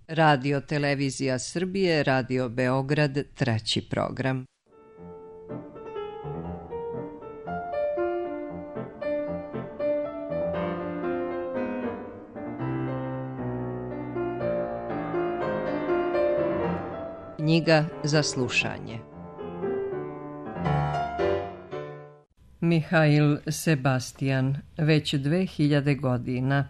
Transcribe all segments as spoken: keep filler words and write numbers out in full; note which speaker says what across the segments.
Speaker 1: Radio Televizija Srbije, Radio Beograd, treći program. Knjiga za slušanje. Mihail Sebastian, već dve hiljade godina.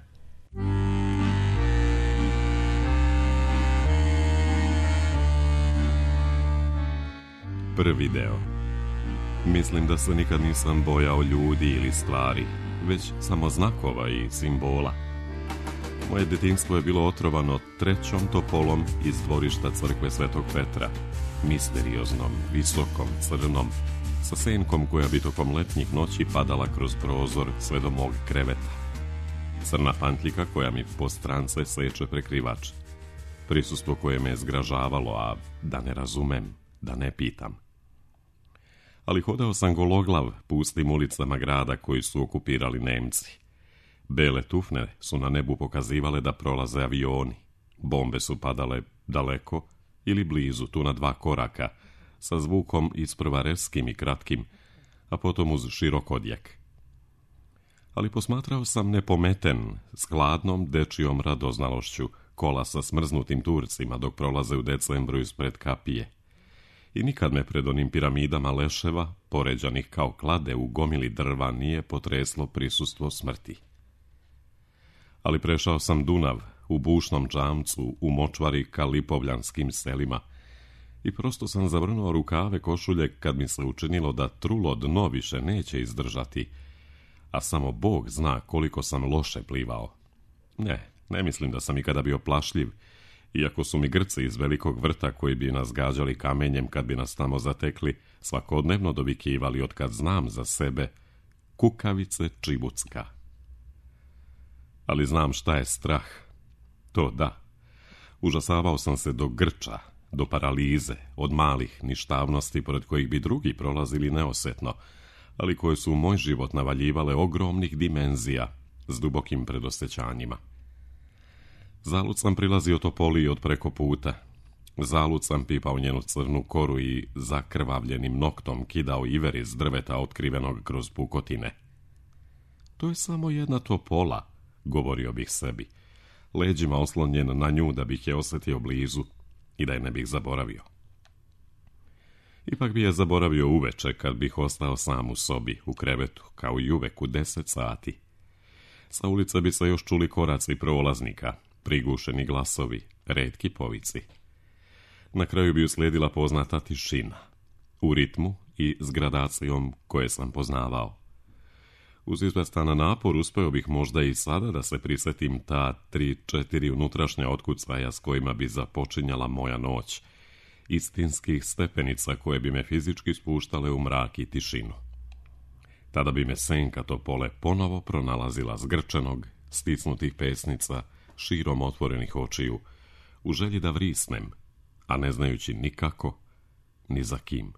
Speaker 2: Prvi deo. Mislim da se nikad nisam bojao ljudi ili stvari, već samo znakova i simbola. Moje djetinjstvo je bilo otrovano trećom topolom iz dvorišta crkve Svetog Petra, misterioznom, visokom, crnom, sa senkom koja bi tokom letnjih noći padala kroz prozor sve do mog kreveta. Crna pantljika koja mi po strance seče prekrivač. Prisustvo koje me je zgražavalo, a da ne razumem, da ne pitam. Ali hodao sam gologlav pustim ulicama grada koji su okupirali Nemci. Bele tufne su na nebu pokazivale da prolaze avioni. Bombe su padale daleko ili blizu, tu na dva koraka, sa zvukom isprva reskim i kratkim, a potom uz širok odjek. Ali posmatrao sam nepometen, s hladnom dečijom radoznalošću, kola sa smrznutim Turcima dok prolaze u decembru ispred kapije. I nikad me pred onim piramidama leševa, poređanih kao klade u gomili drva, nije potreslo prisustvo smrti. Ali prešao sam Dunav, u bušnom džamcu, u močvari ka lipovljanskim selima, i prosto sam zavrnuo rukave košulje kad mi se učinilo da trulo dno više neće izdržati, a samo Bog zna koliko sam loše plivao. Ne, ne mislim da sam ikada bio plašljiv, iako su mi Grci iz velikog vrta koji bi nas gađali kamenjem kad bi nas tamo zatekli, svakodnevno dovikivali otkad znam za sebe: kukavice čibucka. Ali znam šta je strah. To da. Užasavao sam se do grča, do paralize, od malih ništavnosti pored kojih bi drugi prolazili neosetno, ali koje su u moj život navaljivale ogromnih dimenzija s dubokim predosjećanjima. Zalud sam prilazio topoli od preko puta. Zalud sam pipao njenu crnu koru i zakrvavljenim noktom kidao iver iz drveta otkrivenog kroz pukotine. To je samo jedna topola, govorio bih sebi, leđima oslonjen na nju da bih je osjetio blizu i da je ne bih zaboravio. Ipak bi je zaboravio uveče kad bih ostao sam u sobi, u krevetu, kao i uvek u deset sati. Sa ulice bi se još čuli koraci prolaznika, prigušeni glasovi, retki povici. Na kraju bi uslijedila poznata tišina, u ritmu i s gradacijom koje sam poznavao. Uz izvestan napor uspeo bih možda i sada da se prisjetim ta tri, četiri unutrašnja otkucaja s kojima bi započinjala moja noć, istinskih stepenica koje bi me fizički spuštale u mrak i tišinu. Tada bi me senka topole ponovo pronalazila zgrčenog, stisnutih pesnica, širom otvorenih očiju, u želji da vrisnem, a ne znajući nikako, ni za kim.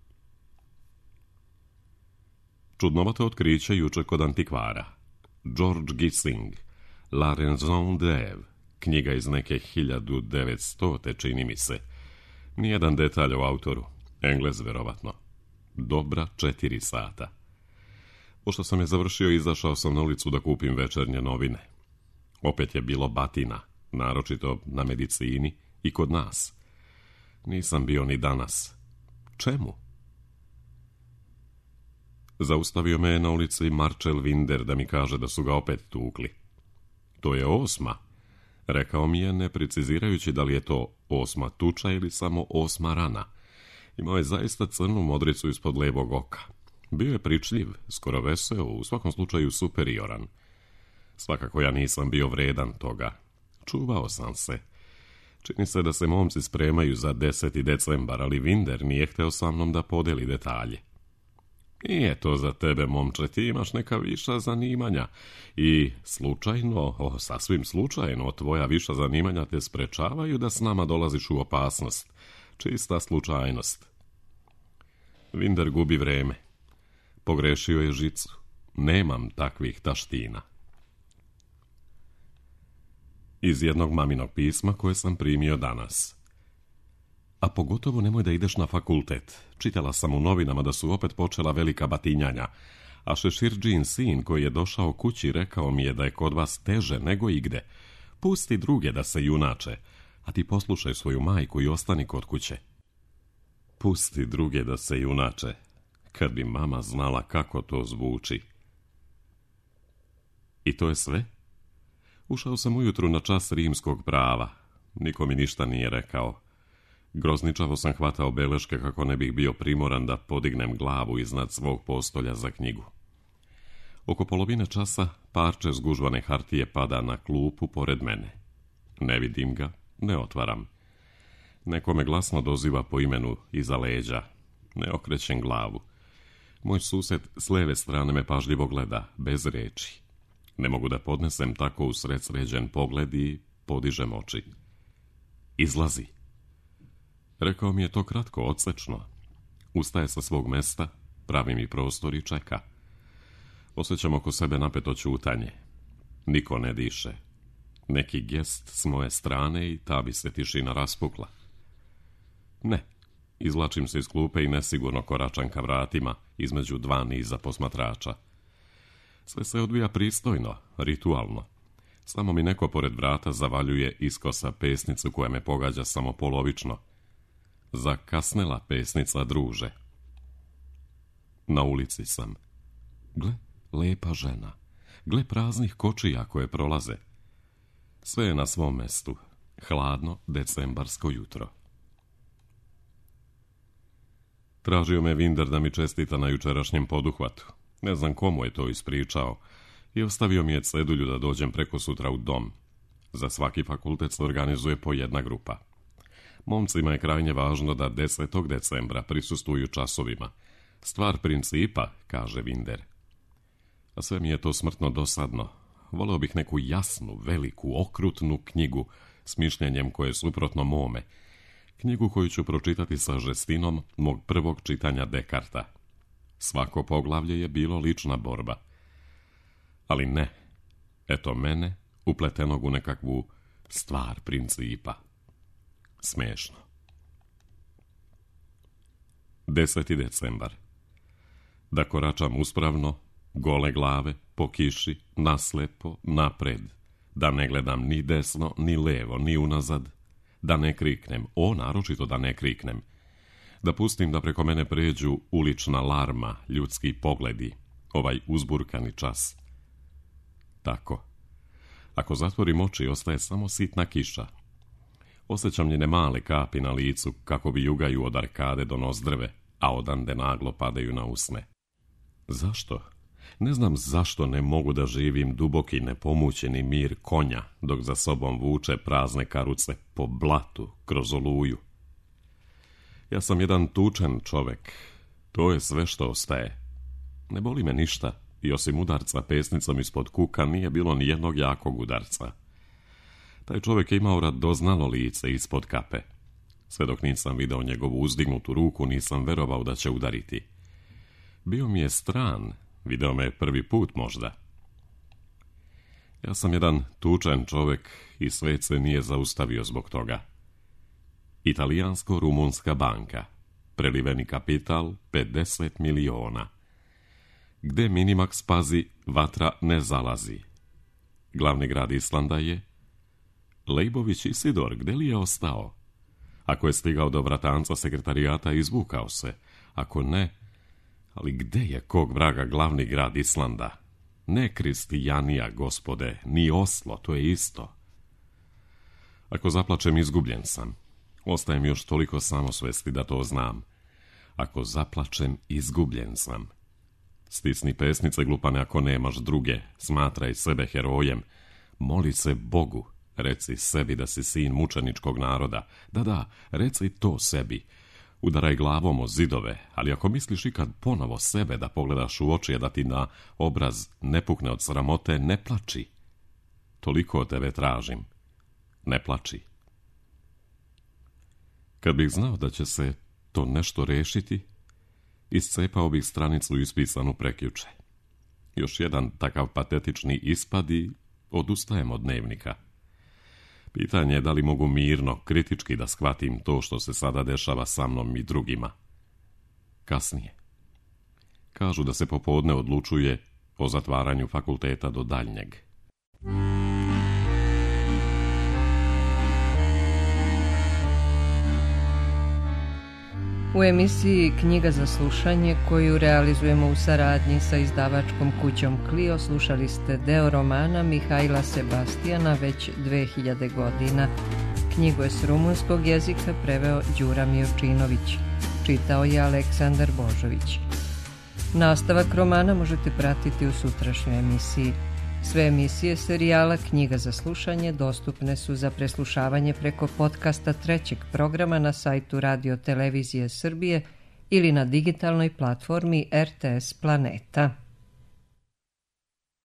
Speaker 2: Čudnovato otkriće juče kod antikvara. George Gissing, La raison d'être, knjiga iz neke hiljadu devetstote, čini mi se. Nijedan detalj o autoru, Englez verovatno. Dobra četiri sata. Pošto sam je završio, izašao sam na ulicu da kupim večernje novine. Opet je bilo batina, naročito na medicini i kod nas. Nisam bio ni danas. Čemu? Zaustavio me je na ulici Marcel Winder da mi kaže da su ga opet tukli. To je osma, rekao mi je, ne precizirajući da li je to osma tuča ili samo osma rana. Imao je zaista crnu modricu ispod levog oka. Bio je pričljiv, skoro veseo, u svakom slučaju superioran. Svakako ja nisam bio vredan toga. Čuvao sam se. Čini se da se momci spremaju za deseti decembar, ali Winder nije hteo sa mnom da podeli detalje. Nije to za tebe, momče, ti imaš neka viša zanimanja i slučajno, o, sasvim slučajno, tvoja viša zanimanja te sprečavaju da s nama dolaziš u opasnost. Čista slučajnost. Winder gubi vreme. Pogrešio je žicu. Nemam takvih taština. iz jednog maminog pisma koje sam primio danas. A pogotovo nemoj da ideš na fakultet. Čitala sam u novinama da su opet počela velika batinjanja, a Šeširđin sin koji je došao kući rekao mi je da je kod vas teže nego igde. Pusti druge da se junače, a ti poslušaj svoju majku i ostani kod kuće. Pusti druge da se junače. Kad bi mama znala kako to zvuči. I to je sve? Ušao sam ujutru na čas rimskog prava. Niko mi ništa nije rekao. Grozničavo sam hvatao beleške kako ne bih bio primoran da podignem glavu iznad svog postolja za knjigu. Oko polovine časa parče zgužvane hartije pada na klupu pored mene. Ne vidim ga, ne otvaram. Neko me glasno doziva po imenu iza leđa. Ne okrećem glavu. Moj sused s leve strane me pažljivo gleda, bez reči. Ne mogu da podnesem tako usred sređen pogled i podižem oči. Izlazi. Rekao mi je to kratko, odsečno. Ustaje sa svog mesta, pravi mi prostor i čeka. Osjećam oko sebe napeto ćutanje. Niko ne diše. Neki gest s moje strane i ta bi se tišina raspukla. Ne. Izvlačim se iz klupe i nesigurno koračam ka vratima između dva niza posmatrača. Sve se odvija pristojno, ritualno. Samo mi neko pored vrata zavaljuje iskosa pesnicu koja me pogađa samo polovično. Zakasnela pesnica, druže. Na ulici sam. Gle, lepa žena. Gle praznih kočija koje prolaze. Sve je na svom mestu. Hladno decembarsko jutro. Tražio me Vinder da mi čestita na jučerašnjem poduhvatu. Ne znam komu je to ispričao i ostavio mi je cedulju da dođem preko sutra u dom. Za svaki fakultet se organizuje po jedna grupa. Momcima je krajnje važno da desetog decembra prisustvuju časovima. Stvar principa, kaže Vinder. A sve mi je to smrtno dosadno. Voleo bih neku jasnu, veliku, okrutnu knjigu s mišljenjem koje je suprotno mome. Knjigu koju ću pročitati sa žestinom mog prvog čitanja Dekarta. Svako poglavlje je bilo lična borba. Ali ne. Eto mene, upletenog u nekakvu stvar principa. Smešno. Deseti decembar. Da koračam uspravno, gole glave, po kiši, naslepo, napred. Da ne gledam ni desno, ni levo, ni unazad. Da ne kriknem, o, naročito da ne kriknem. Da pustim da preko mene pređu ulična larma, ljudski pogledi, ovaj uzburkani čas. Tako. Ako zatvorim oči, ostaje samo sitna kiša. Osjećam njene male kapi na licu, kako bi jugaju od arkade do nozdrve, a odande naglo padaju na usne. Zašto? Ne znam zašto ne mogu da živim duboki nepomućeni mir konja, dok za sobom vuče prazne karuce po blatu, kroz oluju. Ja sam jedan tučen čovek. To je sve što ostaje. Ne boli me ništa i osim udarca pesnicom ispod kuka nije bilo ni jednog jakog udarca. Taj čovjek je imao radoznalo lice ispod kape. Sve dok nisam video njegovu uzdignutu ruku, nisam verovao da će udariti. Bio mi je stran, video me prvi put možda. Ja sam jedan tučen čovjek i svet se nije zaustavio zbog toga. Italijansko-rumunska banka. Preliveni kapital pedeset miliona. Gde Minimax pazi, vatra ne zalazi. Glavni grad Islanda je Lejbović Isidor, gde li je ostao? Ako je stigao do vratanca sekretarijata, izvukao se. Ako ne, ali gde je kog vraga glavni grad Islanda? Ne Kristijanija, gospode, ni Oslo, to je isto. Ako zaplačem, izgubljen sam. Ostaje mi još toliko samosvesti da to znam. Ako zaplačem, izgubljen sam. Stisni pesnice, glupane, ako nemaš druge. Smatraj sebe herojem. Moli se Bogu. Reci sebi da si sin mučeničkog naroda. Da, da, reci to sebi. Udaraj glavom o zidove, ali ako misliš ikad ponovo sebe da pogledaš u oči, da ti na obraz ne pukne od sramote, ne plači. Toliko od tebe tražim. Ne plači. Kad bih znao da će se to nešto rešiti, iscepao bih stranicu ispisanu prekjuče. Još jedan takav patetični ispad i odustajem od dnevnika. Pitanje je da li mogu mirno, kritički da shvatim to što se sada dešava sa mnom i drugima. Kasnije. Kažu da se popodne odlučuje o zatvaranju fakulteta do daljnjeg.
Speaker 1: U emisiji Knjiga za slušanje, koju realizujemo u saradnji sa izdavačkom kućom Clio, slušali ste deo romana Mihajla Sebastijana već dve hiljade godina. Knjigu je s rumunskog jezika preveo Đura Miočinović. Čitao je Aleksandar Božović. Nastavak romana možete pratiti u sutrašnjoj emisiji. Sve emisije serijala Knjiga za slušanje dostupne su za preslušavanje preko podcasta trećeg programa na sajtu Radio Televizije Srbije ili na digitalnoj platformi R T S Planeta.